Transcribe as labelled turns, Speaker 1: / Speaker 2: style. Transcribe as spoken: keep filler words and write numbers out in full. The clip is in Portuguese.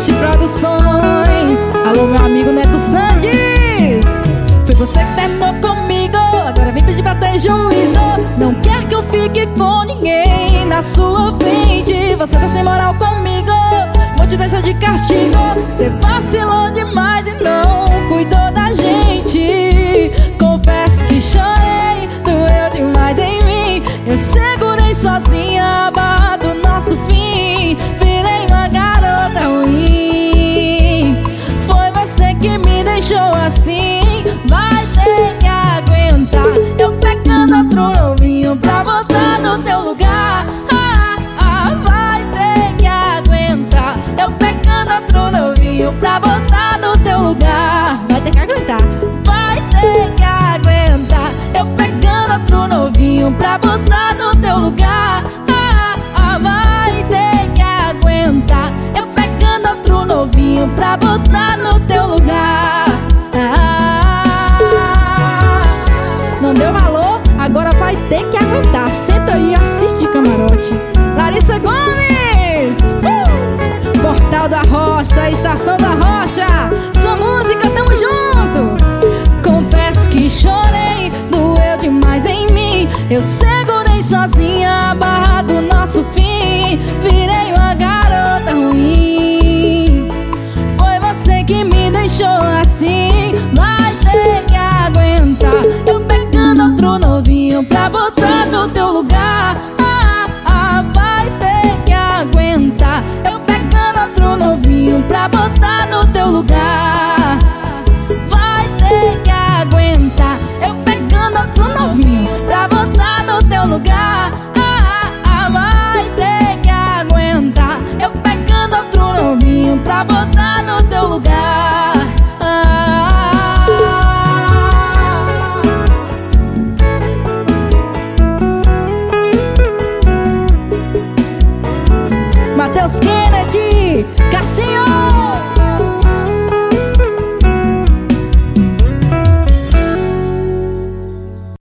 Speaker 1: Triste Produções. Alô, meu amigo Neto Sandes. Foi você que terminou comigo, agora vem pedir pra ter juízo. Não quer que eu fique com ninguém na sua frente. Você tá sem moral comigo, vou te deixar de castigo. Você vacilou demais e não cuidou da gente. Confesso que chorei, doeu demais em mim. Eu segurei sozinha a barra do nosso fim. Virei uma garota ruim. Foi você que me deixou assim. Vai ter que aguentar eu pegando outro novinho pra botar no teu lugar. Ah, ah, vai ter que aguentar eu pegando outro novinho pra botar no teu lugar. Vai ter que aguentar. Vai ter que aguentar eu pegando outro novinho pra botar no teu lugar. Ah, ah, vai ter que aguentar eu pegando outro novinho pra botar no teu lugar. Não deu valor? Agora vai ter que aguentar. Senta aí e assiste de camarote. Larissa Gomes, uh! Portal da Rocha, Estação da Rocha. Sua música, tamo junto. Confesso que chorei, doeu demais em mim. Eu segurei sozinha a barra do nosso fim. Virei uma garota ruim. Foi você que me deixou assim. Vai ter que aguentar eu pegando outro novinho pra botar no teu lugar. Ah, ah, vai ter que aguentar eu pegando outro novinho pra botar no teu lugar. Vai ter que aguentar eu pegando outro novinho pra botar no teu lugar. Ah, ah, vai ter que aguentar eu pegando outro novinho pra botar no teu lugar. Matheus Kennedy, Cassinho.